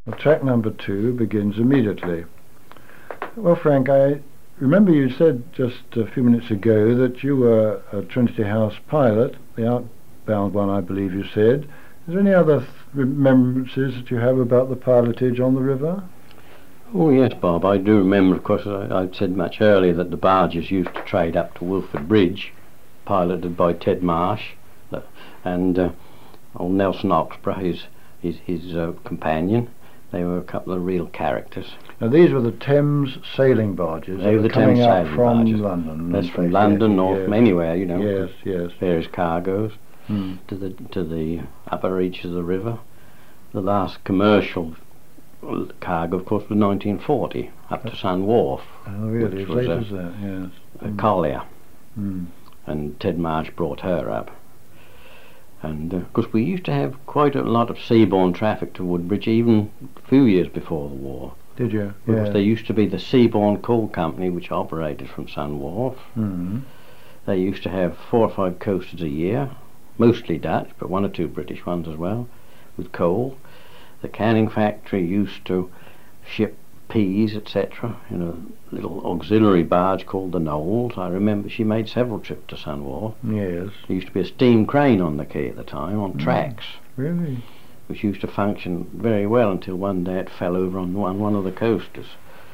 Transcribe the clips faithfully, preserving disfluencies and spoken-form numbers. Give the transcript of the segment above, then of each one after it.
Well, track number two begins immediately. Well, Frank, I remember you said just a few minutes ago that you were a Trinity House pilot, the outbound one, I believe you said. Is there any other th remembrances that you have about the pilotage on the river? Oh yes, Bob, I do remember. Of course, I, I said much earlier that the barges used to trade up to Wilford Bridge, piloted by Ted Marsh, and uh, old Nelson Oxborough, his, his, his uh, companion. They were a couple of real characters. Now these were the Thames sailing barges. They were the coming Thames up sailing from barges. London. That's from London, or yes. from anywhere, you know. Yes, yes. Various cargoes hmm. to the to the upper reaches of the river. The last commercial cargo, of course, was nineteen forty, up to Sun Wharf. Oh, really? Which As was late a, as that, yes. a mm. collier. Mm. And Ted Marsh brought her up. And uh, of course we used to have quite a lot of seaborne traffic to Woodbridge even a few years before the war. Did you? Because yeah. there used to be the Seaborne Coal Company, which operated from Sun Wharf. Mm. They used to have four or five coasters a year, mostly Dutch, but one or two British ones as well, with coal. The canning factory used to ship peas, et cetera, in a little auxiliary barge called the Knowles. I remember she made several trips to Sun Wharf. Yes. There used to be a steam crane on the quay at the time, on mm. tracks. Really? Which used to function very well until one day it fell over on one, one of the coasters.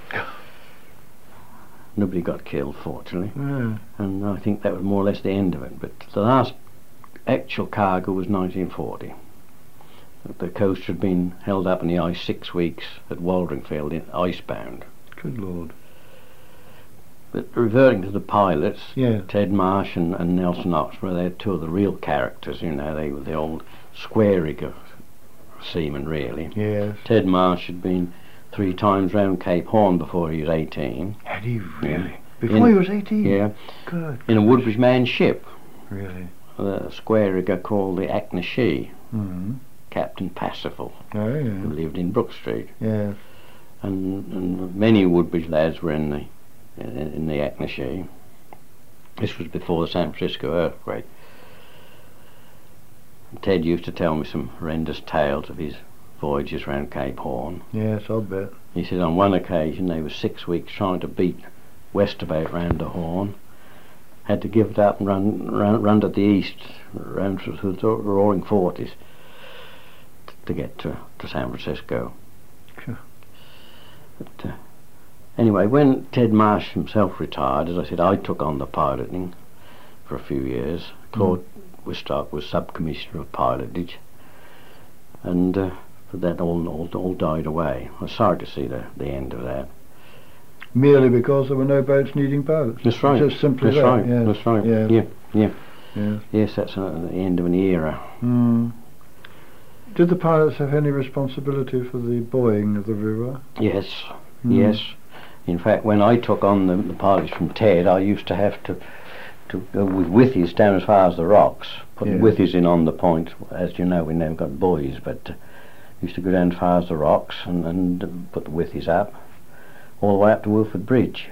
Nobody got killed, fortunately. Yeah. And I think that was more or less the end of it. But the last actual cargo was nineteen forty. The coaster had been held up in the ice six weeks at Waldringfield, in icebound. Good Lord. But reverting to the pilots, yeah. Ted Marsh and, and Nelson Oxborough, they're two of the real characters, you know. They were the old square-rigger seamen, really. Yes. Ted Marsh had been three times round Cape Horn before he was eighteen. Had he really? Yeah. Before in, he was eighteen? Yeah. Good. In a Woodbridge manned ship. Really? A square-rigger called the Achnashee. Mm-hmm. Captain Parsifal, oh, yeah. who lived in Brook Street. Yes. And, and many Woodbridge lads were in the in, in the Achnashee. This was before the San Francisco earthquake. Ted used to tell me some horrendous tales of his voyages round Cape Horn. Yes, I'll bet. He said on one occasion they were six weeks trying to beat westabout round the Horn. Had to give it up and run run, run to the east, round through the Roaring Forties, to get to, to San Francisco. Sure. But uh, anyway, when Ted Marsh himself retired, as I said, I took on the piloting for a few years. Claude mm. Wistock was sub-commissioner of pilotage, and uh, that all, all all died away. I was sorry to see the, the end of that. Merely because there were no boats needing pilots? That's right. Just simply that's that? Right. Yes. That's right. Yes. Yeah, yeah. Yes, yes that's uh, the end of an era. Mm. Did the pilots have any responsibility for the buoying of the river? Yes, mm. yes. In fact, when I took on the, the pilotage from Ted, I used to have to to go with withies down as far as the rocks, put yeah. withies in on the point. As you know, we never got buoys, but uh, used to go down as far as the rocks and, and uh, put the withies up, all the way up to Wilford Bridge.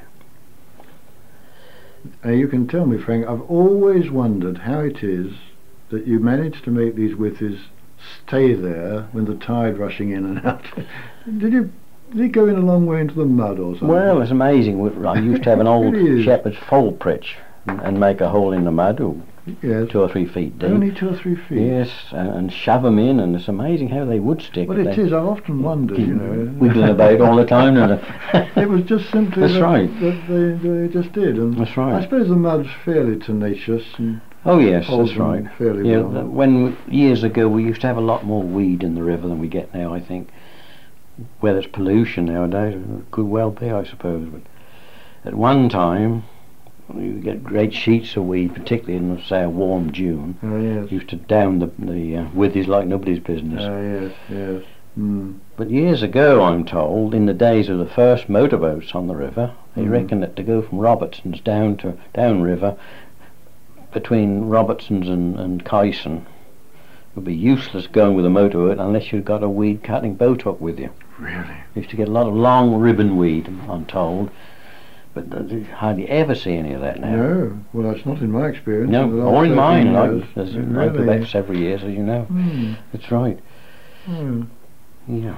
Uh, you can tell me, Frank, I've always wondered how it is that you manage to make these withies stay there when the tide rushing in and out. Did you did it go in a long way into the mud or something? Well, it's amazing. I used to have an old shepherd's fold pritch and, and make a hole in the mud, oh, yes. two or three feet deep. Only two or three feet? Yes, and, and shove them in, and it's amazing how they would stick. Well, it is. I've often wondered, you know. Wiggling about all the time. It was just simply That's that, right. that they, they just did. And That's right. I suppose the mud's fairly tenacious. And oh yes, holds that's right. Fairly yeah, well. When years ago we used to have a lot more weed in the river than we get now, I think. Whether it's pollution nowadays, it could well be, I suppose. But at one time, you get great sheets of weed, particularly in, say, a warm June. Oh yes. Used to down the the uh, withies like nobody's business. Oh yes, yes. Mm. But years ago, I'm told, in the days of the first motorboats on the river, they mm. reckoned that to go from Robertson's down to downriver, between Robertson's and, and Kyson, would be useless going with a motorboat unless you'd got a weed cutting boat hook with you. Really? You used to get a lot of long ribbon weed, I'm told, but you hardly ever see any of that now. No, well, that's not in my experience. No, in or in mine. I, years. as, Really? I go back several years, as you know. Mm. That's right. Mm. Yeah.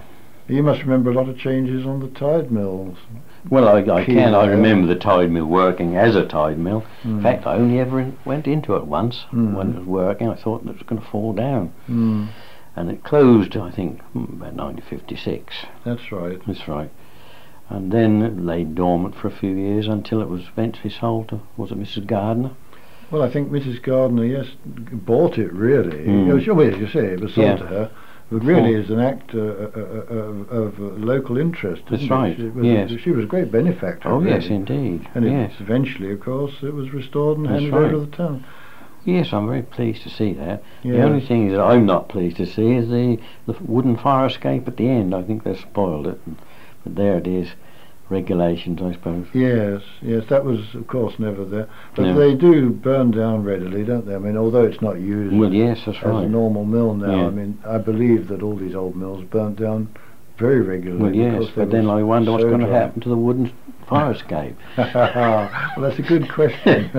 You must remember a lot of changes on the tide mills. Well, I, I Key can. I there. remember the tide mill working as a tide mill. Mm. In fact, I only ever in, went into it once Mm. when it was working. I thought it was going to fall down. Mm. And it closed, I think, about nineteen fifty-six. That's right. That's right. And then it lay dormant for a few years until it was eventually sold to, was it Missus Gardner? Well, I think Missus Gardner, yes, bought it really. Mm. It was, well, as you say, it was sold Yeah. to her. But really, as an act uh, uh, of, of uh, local interest. That's isn't it? right, She was, yes. she was a great benefactor. Oh, really. yes, indeed. And it, yes. eventually, of course, it was restored and That's handed right. over to the town. Yes, I'm very pleased to see that. Yes. The only thing that I'm not pleased to see is the, the wooden fire escape at the end. I think they've spoiled it. But there it is. Regulations, I suppose. Yes, yes, that was, of course, never there. But No. they do burn down readily, don't they? I mean, although it's not used Well, yes, that's as right. a normal mill now, Yeah. I mean, I believe that all these old mills burnt down very regularly. Well, yes, because they but then were I wonder what's so going to dry. happen to the wooden fire escape. Well, that's a good question.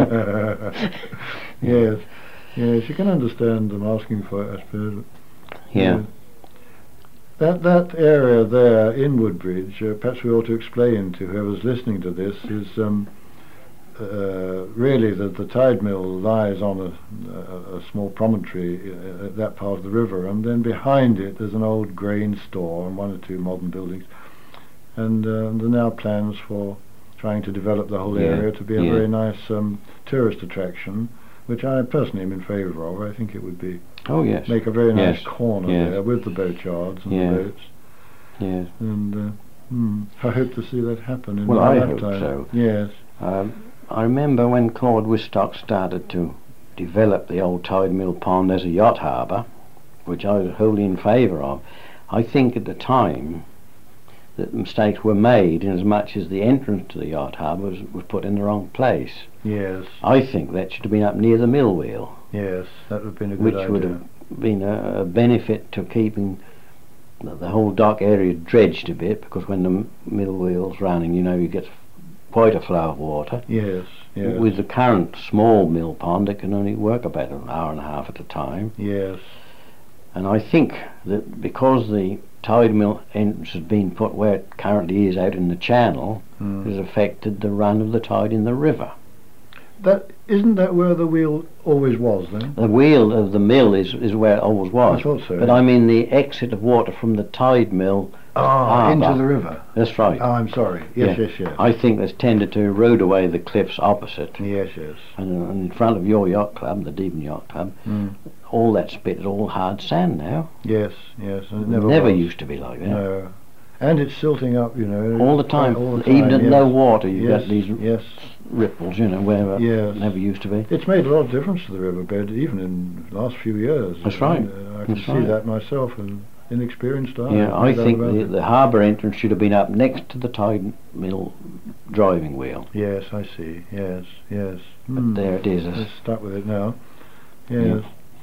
Yes, yes, you can understand them asking for it, I suppose. Yeah. That that area there in Woodbridge, uh, perhaps we ought to explain to whoever's listening to this, is um, uh, really that the tide mill lies on a, a, a small promontory uh, at that part of the river, and then behind it there's an old grain store and one or two modern buildings, and uh, there are now plans for trying to develop the whole Yeah, area to be a yeah. very nice um, tourist attraction, which I personally am in favour of. I think it would be Oh, yes. make a very nice Yes, corner yes. there with the boat yards and Yeah. the boats, Yes. and uh, hmm, I hope to see that happen in Well, my I hope lifetime. so. Yes. Um, I remember when Claude Wistock started to develop the old tide mill pond as a yacht harbour, which I was wholly in favour of. I think at the time that mistakes were made in as much as the entrance to the yacht harbour was, was put in the wrong place. Yes. I think that should have been up near the mill wheel, Yes. That would have been a good which idea. would have been a, a benefit to keeping the, the whole dock area dredged a bit, because when the m- mill wheel's running, you know, you get quite a flow of water. Yes. Yes. With the current small mill pond, it can only work about an hour and a half at a time. Yes. And I think that because the tide mill entrance has been put where it currently is out in the channel, Hmm. it has affected the run of the tide in the river. That isn't that where the wheel always was then? The wheel of the mill is, is where it always was. I thought so. But I mean the exit of water from the tide mill. Ah, harbour. into the river. That's right. Oh, I'm sorry. Yes, Yeah. yes, yes. I think that's tended to erode away the cliffs opposite. Yes, yes. And, uh, in front of your yacht club, the Devon Yacht Club, Mm. all that spit is all hard sand now. Yes, yes. And it It never, never was. used to be like that. No. And it's silting up, you know. All the time. All the Even time, at yes. low water, you've Yes, got these yes. ripples, you know, where Yes. it never used to be. It's made a lot of difference to the riverbed, even in the last few years. That's right. And, uh, I can That's see right. that myself, and inexperienced eye. Yeah, no I doubt think about the, it. the harbour entrance should have been up next to the tide mill driving wheel. Yes, I see. Yes, yes. But Hmm. there it is. Let's It's- start with it now. Yes.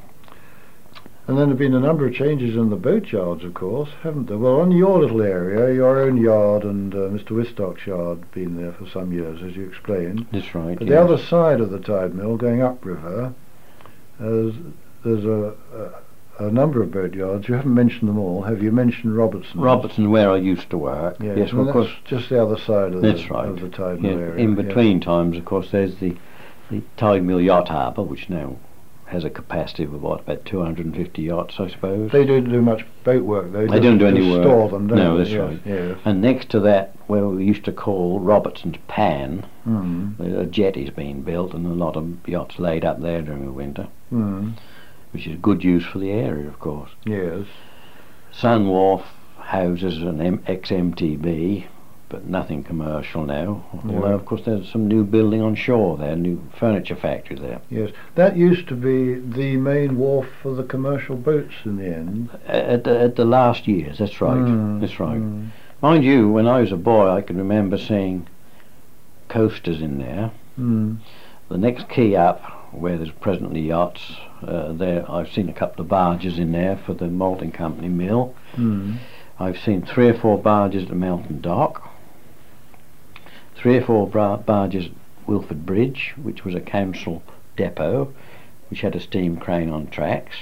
And then there have been a number of changes in the boat yards, of course, haven't there? Well, on your little area, your own yard and uh, Mister Wistock's yard been there for some years, as you explained. That's right. But yes. the other side of the tide mill, going upriver, there's, there's a, a, a number of boat yards. You haven't mentioned them all, have you? Mentioned Robertson. Robertson, where I used to work. Yes, Yes, well, well, of course. that's just the other side of, That's the, right. of the tide Yeah, mill area. in yes. between times, of course, there's the, the tide mill yacht harbour, which now has a capacity of what, about two hundred fifty yachts, I suppose. They don't do much boat work, though. They don't do just any work. store them, don't No, they? that's Yes, right. Yes. And next to that, where we used to call Robertson's Pan, Mm. a jetty's been built and a lot of yachts laid up there during the winter, Mm. which is good use for the area, of course. Yes. Sun Wharf houses an M- ex-M T B, but nothing commercial now. Yeah. Although, of course, there's some new building on shore there, new furniture factory there. Yes. That used to be the main wharf for the commercial boats in the end. At the, at the last years, that's right. Mm, That's right. mm. Mind you, when I was a boy, I can remember seeing coasters in there. Mm. The next quay up, where there's presently yachts, uh, there I've seen a couple of barges in there for the malting company mill. Mm. I've seen three or four barges at the Melton Dock, three or four bra- barges at Wilford Bridge, which was a council depot, which had a steam crane on tracks.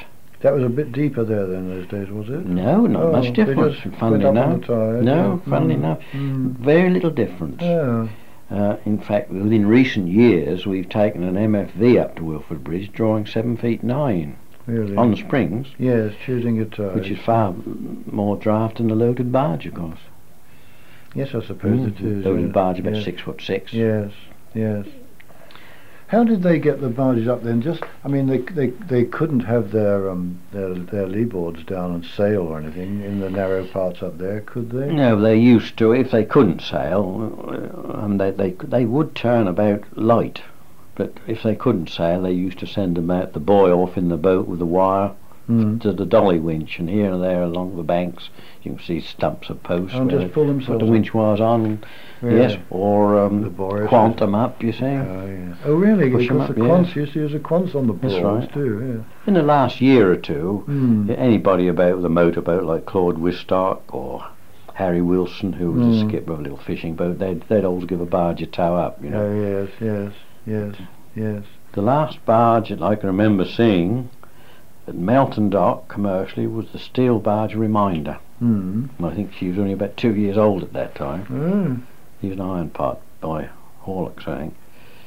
That was a bit deeper there then those days, was it? No, not Oh, much they difference. just Funnily went up on enough, the tide, no, yeah. funnily Mm, enough, mm. very little difference. Yeah. Uh, in fact, within recent years, we've taken an M F V up to Wilford Bridge, drawing seven feet nine Really? on the springs, Yes, choosing your tide. which is far m- more draft than the loaded barge, of course. Yes, I suppose Mm, it is. Loaded yes, barge about yes. six foot six. Yes, yes. How did they get the barges up then? Just, I mean, they they they couldn't have their um their their lee boards down and sail or anything in the narrow parts up there, could they? No, they used to. If they couldn't sail, uh, and they they they would turn about light. But if they couldn't sail, they used to send them out the buoy off in the boat with the wire Mm. to the dolly winch, and here and there along the banks you can see stumps of posts And where just they pull put themselves the up. winch wires on. Yeah. Yes, or The um, buoy, quant them up. You see. Oh, yeah. Oh, really? Push 'em Because up, the yeah. quants used to use the quants on the That's boards right. too. In the last year or two, Yeah. Mm. anybody about with a motorboat like Claude Wistock or Harry Wilson, who was Mm. the skipper of a little fishing boat, they'd they'd always give a barge a tow up. You know. Oh, yes, yes, yes, yes. The last barge that I can remember seeing at Melton Dock commercially was the steel barge Reminder. Mm. And I think she was only about two years old at that time. Oh. He was an iron pot by Horlocks, I think.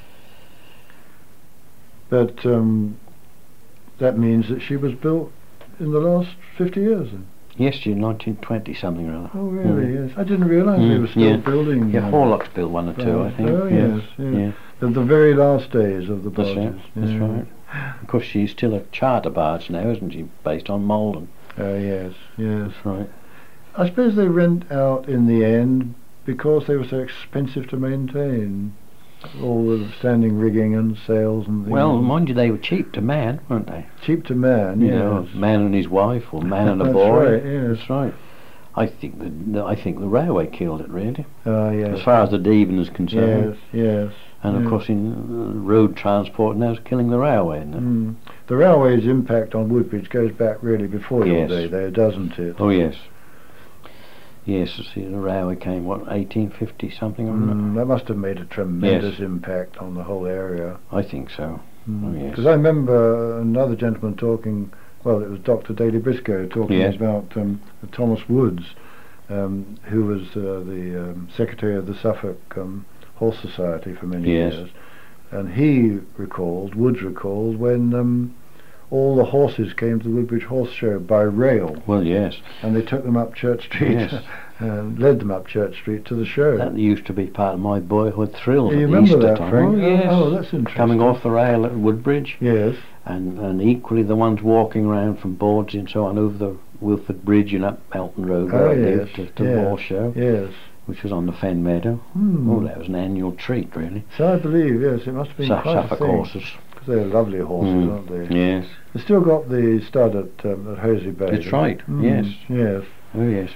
But um, that means that she was built in the last fifty years then? Yes, in nineteen twenty something or other. Oh, really? Mm. Yes. I didn't realise they Mm, were still yeah. building. Yeah, um, Horlocks built one or two, I think. Oh, yes, yes. Yeah, The, the very last days of the that's barges. it. That's yeah. right. Of course, she's still a charter barge now, isn't she? Based on Malden. Oh, yes, yes. That's right. I suppose they rent out in the end because they were so expensive to maintain. All the standing rigging and sails and things. Well, mind you, they were cheap to man, weren't they? cheap to man, You yes. know, a man and his wife, or man and a That's boy. right, yes. That's right. I think the I think the railway killed it really, Ah, yes. as far as the Devon is concerned. Yes, yes. And of yes. course, in uh, road transport now is killing the railway, isn't it? Mm. The railway's impact on Woodbridge goes back really before Yes. your day there, doesn't it? Oh yes. Yes, see, the railway came what eighteen fifty something, wasn't Mm, that must have made a tremendous Yes. impact on the whole area. it? I think so. Oh, yes. Because I remember another gentleman talking, well, it was Doctor Daly Briscoe talking Yes. about um, Thomas Woods, um, who was uh, the um, secretary of the Suffolk um, Horse Society for many Yes. years. And he recalled, Woods recalled, when um, all the horses came to the Woodbridge Horse Show by rail, Well, yes, and they took them up Church Street, Yes. and led them up Church Street to the show. that used to be part of my boyhood thrills. You at the remember Easter that, time. Frank? Oh, yes. Oh, that's interesting. Coming off the rail at Woodbridge, Yes. and and equally the ones walking around from Boards and so on over the Wilford Bridge and up Melton Road where Oh, I yes. lived to, to the yes. horse show, Yes. which was on the Fen Meadow. Hmm. Oh, that was an annual treat, really. So I believe, yes, it must have been Su- quite Suffolk a thing. horses. Because they're lovely horses, Mm. aren't they? Yes, They've still got the stud at, um, at Hosey Bay. That's right, yes. Yes. oh yes.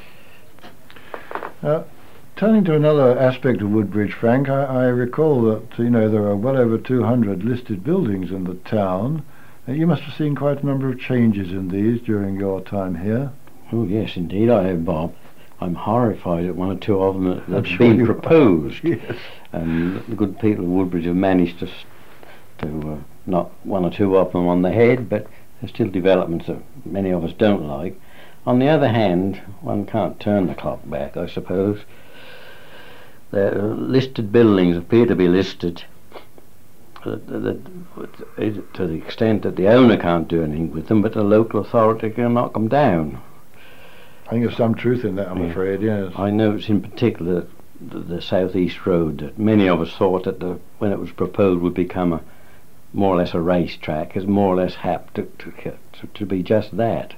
Uh, turning to another aspect of Woodbridge, Frank, I, I recall that, you know, there are well over two hundred listed buildings in the town. Uh, you must have seen quite a number of changes in these during your time here. Oh yes, indeed I have, Bob. I'm horrified at one or two of them that, I'm that's sure been you are. proposed. Yes. And the good people of Woodbridge have managed to, s- to uh, knock one or two of them on the head, but there's still developments that many of us don't like. On the other hand, one can't turn the clock back, I suppose. The uh, listed buildings appear to be listed uh, that, that, to the extent that the owner can't do anything with them, but the local authority can knock them down. I think there's some truth in that, I'm Yeah. afraid, yes. I noticed in particular the, the South East Road that many of us thought that the, when it was proposed would become a more or less a racetrack, is more or less apt to, to, to, to be just that.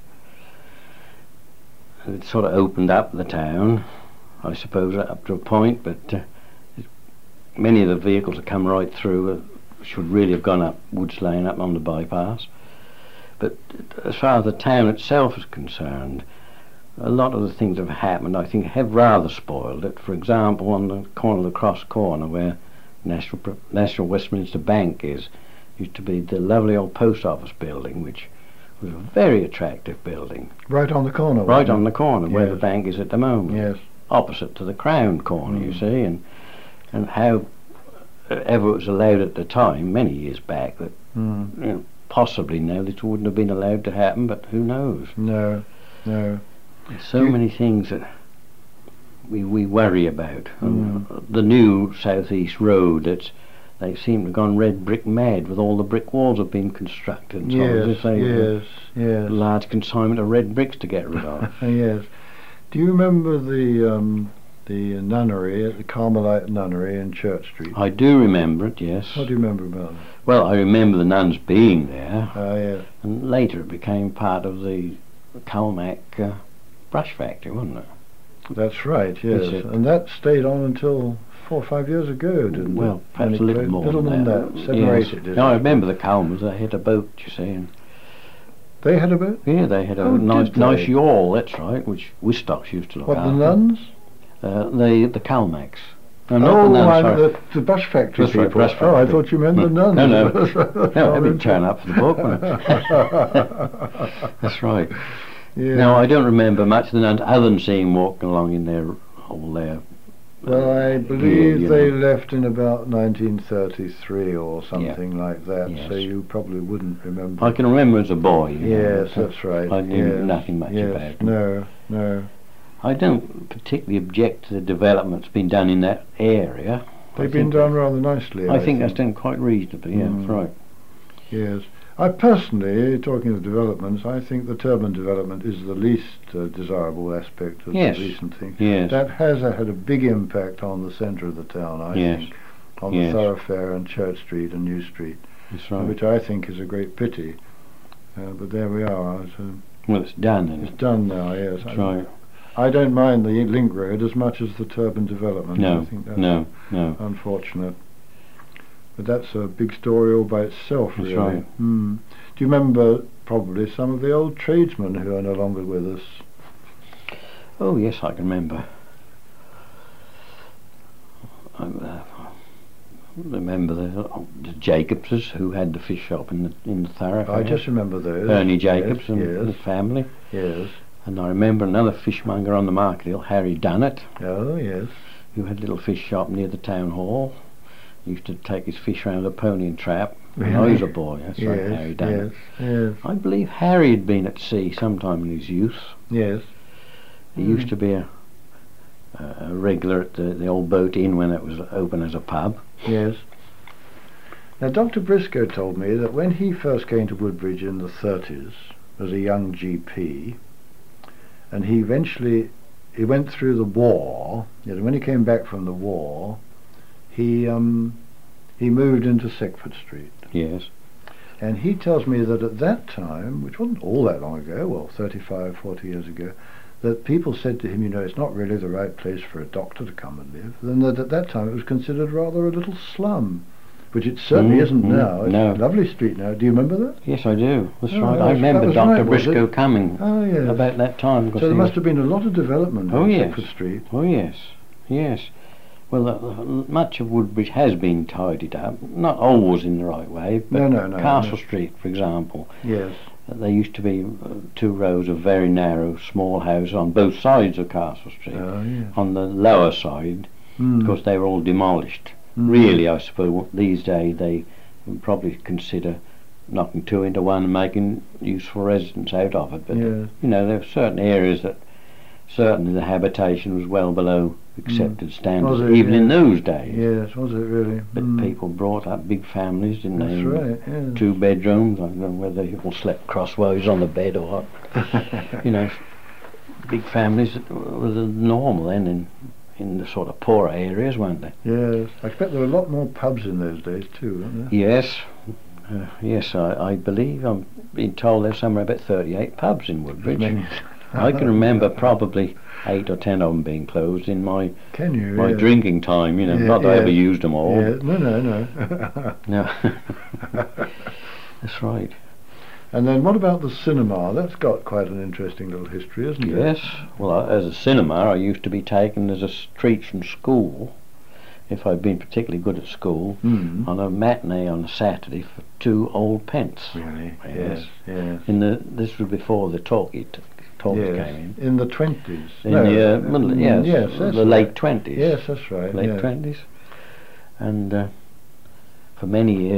It sort of opened up the town, I suppose, up to a point, but uh, it, many of the vehicles that come right through uh, should really have gone up Woods Lane, up on the bypass. But as far as the town itself is concerned, a lot of the things that have happened, I think, have rather spoiled it. For example, on the corner of the Cross Corner, where National Pro- National Westminster Bank is, used to be the lovely old post office building, which was a very attractive building. Right on the corner. Right wasn't on the corner, where the Yes. bank is at the moment. Yes. Opposite to the Crown corner, you Mm. see, and and how uh, ever it was allowed at the time, many years back, that Mm. you know, possibly now this wouldn't have been allowed to happen, but who knows? No, no. There's so You- many things that we we worry about. And Mm. the new South East Road, it's they seem to have gone red brick mad with all the brick walls have been constructed. And so on, as Yes, if they have yes, yes. a large consignment of red bricks to get rid of. Yes. Do you remember the um, the nunnery at the Carmelite Nunnery in Church Street? I do remember it, yes. What do you remember about it? Well, I remember the nuns being there, Ah, yes. and later it became part of the Calmac uh, brush factory, wasn't it? That's right, yes. Is it? And that stayed on until four or five years ago, didn't it? Well, perhaps And a it little closed- more little than than that. that. Seven or Yes. eight it did. No, I remember the Calmers. They had a boat, you see, and They had a boat? yeah, they had a Oh, nice, did they? nice yawl. That's right, which Wistocks used to look What, the after. nuns? Uh, the the Calmacs. No, not Oh, the nuns. I- sorry. the, the brush factory That's right, people. brush Oh, I factory. thought you meant the No, nuns. no. That's right. No, everybody turn up for the book. wouldn't it? That's right. Yeah. No, I don't remember much of the nuns other than seeing walking along in their all their. Well, I uh, believe you they know. left in about nineteen thirty-three or something like that, Yes. so you probably wouldn't remember. I can remember as a boy. you know, Yes, but that's right. I knew yes, nothing much yes, about them. No, no. I don't particularly object to the development that's been done in that area. I They've been think- done rather nicely. I think that's done quite reasonably. Yeah, Mm. that's right. Yes. I personally, talking of developments, I think the Turban development is the least uh, desirable aspect of Yes. the recent thing. Yes. That has uh, had a big impact on the centre of the town, I Yes. think, on Yes. the thoroughfare and Church Street and New Street, That's right. which I think is a great pity. Uh, but there we are. It's, uh, Well, it's done. And it's done now, yes. that's I, right. I don't mind the link road as much as the Turban development. I No, think that's no, no. unfortunate. But that's a big story all by itself, That's really. right. Hmm. Do you remember probably some of the old tradesmen who are no longer with us? Oh yes, I can remember. I uh, remember the, the Jacobses who had the fish shop in the in the thoroughfare. I just remember those. Ernie Jacobs yes, and yes, the family. yes. And I remember another fishmonger on the Market Hill, Harry Dunnett, Oh, yes. who had a little fish shop near the town hall. He used to take his fish round a pony and trap when I was a boy. That's yes, right, Harry Dunnett. yes, yes, I believe Harry had been at sea sometime in his youth. yes. He Mm. used to be a, a regular at the, the old Boat Inn when it was open as a pub. Yes. Now, Doctor Briscoe told me that when he first came to Woodbridge in the thirties as a young G P, and he eventually he went through the war. And when he came back from the war, he um, he moved into Seckford Street. Yes. And he tells me that at that time, which wasn't all that long ago, well, thirty-five, forty years ago, that people said to him, you know, it's not really the right place for a doctor to come and live. And that at that time it was considered rather a little slum, which it certainly Mm, isn't mm, now. It's no. a lovely street now. Do you remember that? Yes, I do. That's Oh, right. that I was- remember that was Doctor right, was Briscoe it? coming Oh, yes. about that time. because So there he must was- have been a lot of development Oh, in yes. Seckford Street. Oh yes, yes. Well, uh, much of Woodbridge has been tidied up, not always in the right way, but No, no, no, Castle no. Street, for example, Yes. uh, there used to be uh, two rows of very narrow, small houses on both sides of Castle Street. Oh, yes. On the lower side, Mm. of course, they were all demolished. Mm. Really, I suppose these days they would probably consider knocking two into one and making useful residence out of it. But Yes. you know, there were certain areas that certainly the habitation was well below accepted standards, Was it? even in Yes. those days. Yes, was it really? But Mm. people brought up big families, didn't they? That's right, yes. Two bedrooms. I don't know whether they all slept crossways on the bed or what. You know, big families that were the normal then in in the sort of poorer areas, weren't they? Yes. I expect there were a lot more pubs in those days too, weren't there? Yes. Uh, yes, I, I believe I'm being told there's somewhere about thirty-eight pubs in Woodbridge. Many. I can remember probably eight or ten of them being closed in my Can you? my yes. drinking time. You know, Yeah, not that I ever yes. used them all. Yes. No, no, no. No. That's right. And then what about the cinema? That's got quite an interesting little history, isn't it? Yes. Well, I, as a cinema, I used to be taken as a s- treat from school, if I'd been particularly good at school, Mm. on a matinee on a Saturday for two old pence. Really? Yes. Yes. Yes. In the this was before the talkie t- talkie Yes. came in. In the twenties. In the uh, middle, mm, yes, yes, the that's late right. twenties. Yes, that's right. late yes. twenties, and uh, for many years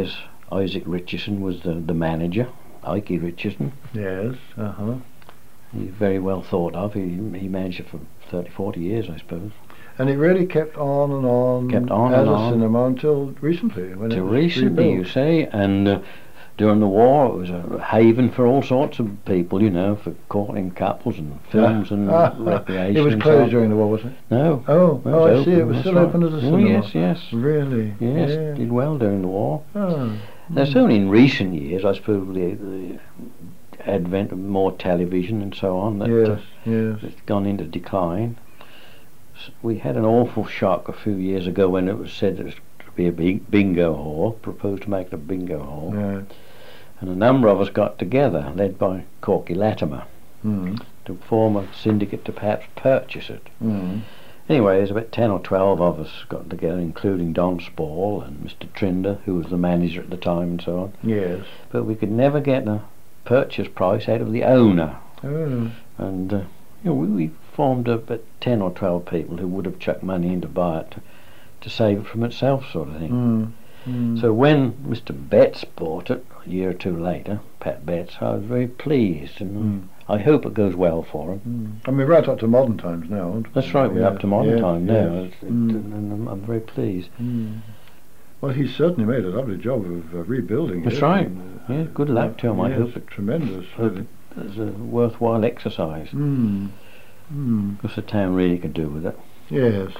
Isaac Richardson was the, the manager, Ike Richardson. Yes, uh-huh. He's very well thought of. He, he managed it for thirty, forty years, I suppose. And it really kept on and on, Kept on as and a on. cinema until recently. When Till it was recently, rebuilt. you say, and uh, during the war it was a haven for all sorts of people, you know, for courting couples and films and Ah, recreation. It was and so closed on. during the war, wasn't it? No. Oh, It oh, I was see. It open, was that's still right. open as a Oh, cinema. yes, yes. Really? Yes, Yeah. did well during the war. Oh. There's only in recent years, I suppose, the, the advent of more television and so on, that Yes, uh, yes. it's gone into decline. S- We had an awful shock a few years ago when it was said it was to be a big bingo hall, proposed to make it a bingo hall, Yeah. and a number of us got together, led by Corky Latimer, Mm. to form a syndicate to perhaps purchase it. Mm. Anyway, there's about ten or twelve of us got together, including Don Spall and Mister Trinder, who was the manager at the time and so on. Yes. But we could never get a purchase price out of the owner. Oh. And uh, you know, we, we formed about ten or twelve people who would have chucked money in to buy it to, to save it from itself, sort of thing. Mm. Mm. So when Mister Betts bought it a year or two later, Pat Betts, I was very pleased, and Mm. I hope it goes well for him. Mm. I mean, right up to modern times now. aren't we? That's right, we're Yeah, up to modern yeah, time now, yes. It's- it- Mm. and I'm, I'm very pleased. Mm. Well, he certainly made a lovely job of uh, rebuilding That's it. right. and, Yeah, good luck to him. I yes, hope it- tremendous. hope really. It's a worthwhile exercise. Mm. Mm. Because the town really could do with it. Yes.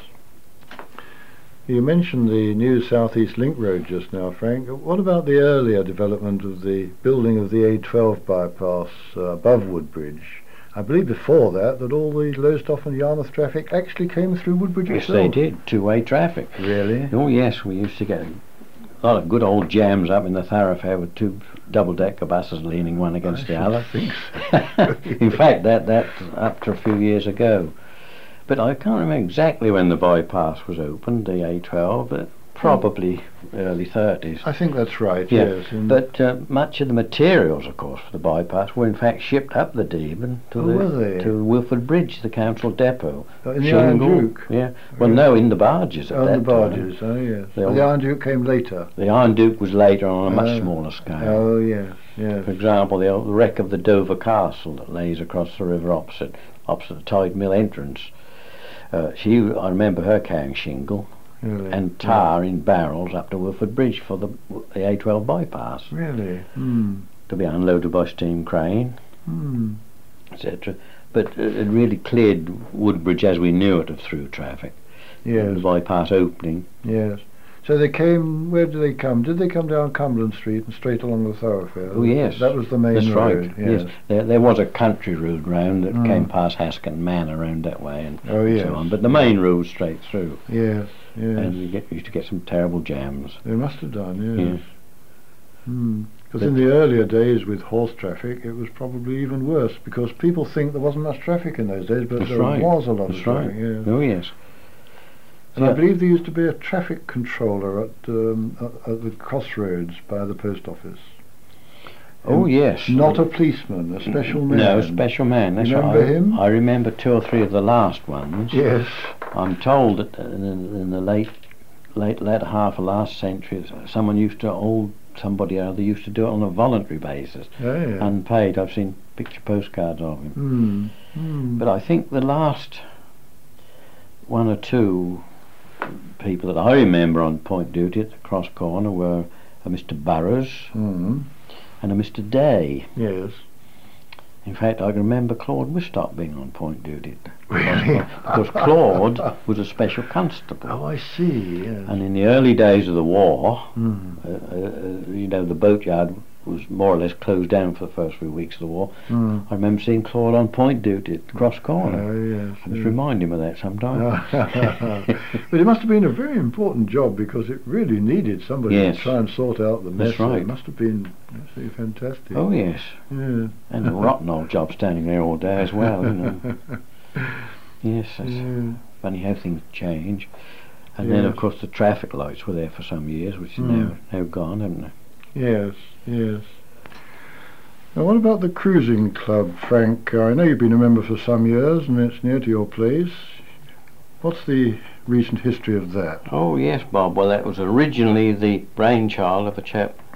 You mentioned the new South East Link Road just now, Frank. What about the earlier development of the building of the A twelve bypass uh, above Woodbridge? I believe before that that all the Lowestoft and Yarmouth traffic actually came through Woodbridge Yes, itself. they did. Two-way traffic. Really? Oh yes, we used to get a lot of good old jams up in the thoroughfare with two double-decker buses leaning one against the I other. think so. In fact, that that up to a few years ago. But I can't remember exactly when the bypass was opened, the A twelve, but probably early thirties. I think that's right, Yeah, yes. and- But uh, much of the materials, of course, for the bypass were in fact shipped up the Deben to Oh, the were they? to Wilford Bridge, the council depot. Oh, in the Iron Shingle. Duke? Yeah. Well, Really? no, in the barges at Oh, that the time. barges, oh yes. They Well, all- the Iron Duke came later. The Iron Duke was later on a much Oh. smaller scale. Oh yes, yes. For example, the old wreck of the Dover Castle that lays across the river opposite opposite the Tide Mill entrance. Uh, she, I remember her carrying shingle Really. and tar in barrels up to Wilford Bridge for the, the A twelve bypass, Yeah. Really? Hmm. to be unloaded by steam crane, Hmm. et cetera. But uh, it really cleared Woodbridge as we knew it of through traffic. The Yes. bypass opening. Yes. So they came. Where did they come? Did they come down Cumberland Street and straight along the thoroughfare? Oh yes, That was the main that's road. right. Yes, There, there was a country road round that Mm. came past Haskin Manor round that way and Oh yes. so on. But the main road straight through, Yes. Yes. and we get, used to get some terrible jams. They must have done. Yes. Yes. Hmm. Because But- in the earlier days with horse traffic, it was probably even worse because people think there wasn't much traffic in those days, but That's there right. was a lot That's of traffic. right. Yes. Oh yes. And I Yeah. believe there used to be a traffic controller at, um, at, at the crossroads by the post office. Oh yes. Not a policeman, a special man. No, a special man. That's Remember right. I- him? I remember two or three of the last ones. Yes. I'm told that in, in the late, late, latter half of last century, someone used to, old somebody or other used to do it on a voluntary basis, Yeah, yeah. unpaid. I've seen picture postcards of him. Hmm. Hmm. But I think the last one or two people that I remember on point duty at the cross corner were a Mister Burrows Hmm. and a Mister Day. Yes. In fact, I can remember Claude Wistock being on point duty at the cross Really? corner, because Claude was a special constable. Oh, I see. Yes. And in the early days of the war, Hmm. uh, uh, you know, the boatyard was more or less closed down for the first few weeks of the war. Hmm. I remember seeing Claude on point duty at the cross corner. Oh, yes. I must yes. remind him of that sometime. But it must have been a very important job because it really needed somebody Yes. to try and sort out the mess. That's right. It must have been absolutely fantastic. Oh yes, Yeah. and a rotten old job standing there all day as well. You know. Yes, that's Yeah. funny how things change. And then of Yes. course the traffic lights were there for some years, which is Mm. now now gone, haven't they? Yes, yes. Now, what about the cruising club, Frank? I know you've been a member for some years, and it's near to your place. What's the recent history of that? Oh yes, Bob. Well, that was originally the brainchild of a chap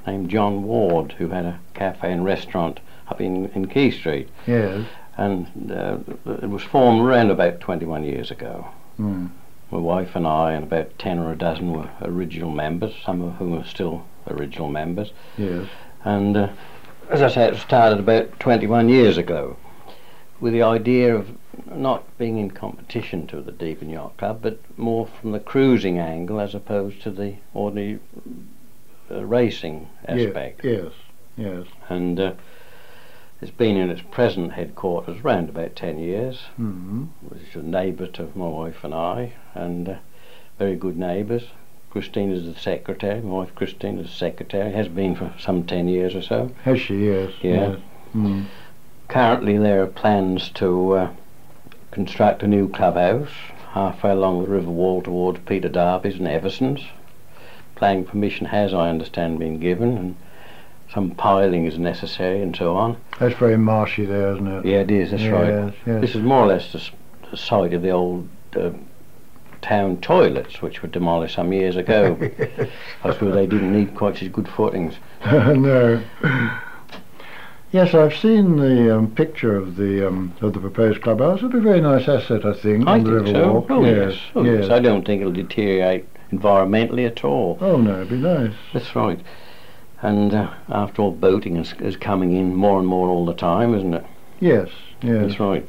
named John Ward, who had a cafe and restaurant up in, in Key Street. Yes. And uh, it was formed around about twenty-one years ago. Mm. My wife and I and about ten or a dozen were original members, some of whom are still original members. Yes. And uh, as I said, it started about twenty-one years ago with the idea of not being in competition to the Deben Yacht Club, but more from the cruising angle as opposed to the ordinary uh, racing aspect. Yes, yes. And uh, it's been in its present headquarters around about ten years, Mm-hmm. which is a neighbour to my wife and I, and uh, very good neighbours. Christine is the secretary, my wife Christine is the secretary, has been for some ten years or so. Has she? Yes. Yeah. Yes. Mm. Currently there are plans to uh, construct a new clubhouse halfway along the river wall towards Peter Darby's and Everson's. Planning permission has, I understand, been given, and some piling is necessary and so on. That's very marshy there, isn't it? Yeah, it is, that's yes, right. Yes. This is more or less the, s- the site of the old uh, town toilets, which were demolished some years ago. I suppose they didn't need quite such good footings. No. Yes, I've seen the um, picture of the um, of the proposed clubhouse. It'll be a very nice asset, I think, I on the think River so. Walk. Oh, yes. yes. Oh, yes. yes. I don't think it'll deteriorate environmentally at all. Oh no, it'd be nice. That's right. And uh, after all, boating is, is coming in more and more all the time, isn't it? Yes, yes. That's right.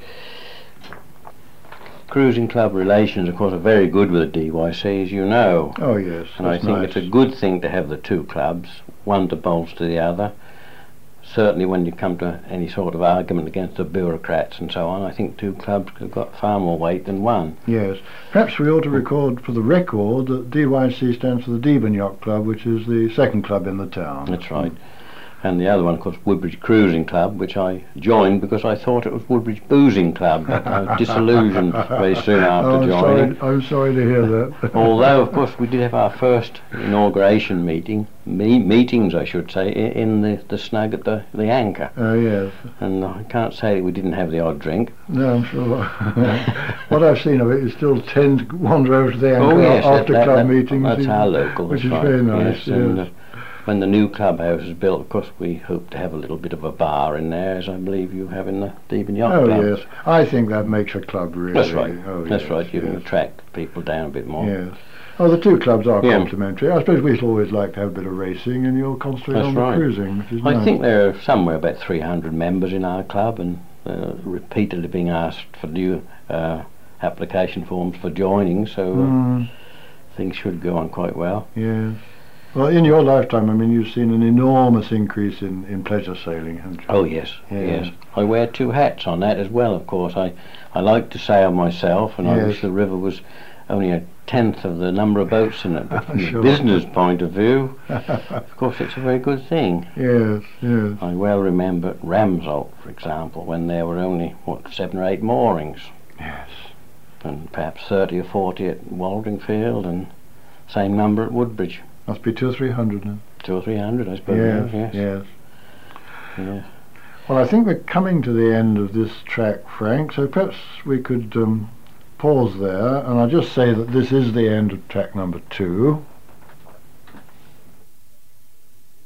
Cruising club relations, of course, are very good with the D Y C, as you know. Oh yes. And I that's think nice. it's a good thing to have the two clubs, one to bolster the other. Certainly when you come to any sort of argument against the bureaucrats and so on, I think two clubs have got far more weight than one. Yes. Perhaps we ought to record for the record that D Y C stands for the Deben Yacht Club, which is the second club in the town. That's right. And the other one, of course, Woodbridge Cruising Club, which I joined because I thought it was Woodbridge Boozing Club, but I was disillusioned very soon after oh, I'm joining. Sorry, I'm sorry to hear that. Although, of course, we did have our first inauguration meeting, me meetings, I should say, i- in the, the snug at the, the Anchor. Oh yes. And I can't say that we didn't have the odd drink. No, I'm sure. What I've seen of it is still tend to wander over to the Anchor Oh, yes, after that- that- club that- meetings. That's in- our local, which that's is right. very nice. Yes, and, yes. uh, when the new clubhouse is built, of course, we hope to have a little bit of a bar in there, as I believe you have in the Deben Yacht Oh Club. yes, I think that makes a club really. That's right. Oh, That's yes, right. You can yes. attract people down a bit more. Yes. Oh, the two clubs are Yeah. complementary. I suppose we'd always like to have a bit of racing, and you'll concentrate That's on right. the cruising, which is I nice. think there are somewhere about three hundred members in our club, and uh, repeatedly being asked for new uh, application forms for joining. So uh, Mm, things should go on quite well. yes. Well, in your lifetime, I mean, you've seen an enormous increase in, in pleasure sailing, haven't you? Oh yes, Yeah. yes. I wear two hats on that as well. Of course, I I like to sail myself, and I Yes. wish the river was only a tenth of the number of boats in it. But from Sure. a business point of view, of course, it's a very good thing. Yes, yes. I well remember at Ramsholt, for example, when there were only what seven or eight moorings, Yes. and perhaps thirty or forty at Waldingfield, and same number at Woodbridge, Must be two or three hundred now. two or three hundred, I suppose. Yes, yes, yes. yes. Well, I think we're coming to the end of this track, Frank, so perhaps we could um, pause there, and I'll just say that this is the end of track number two.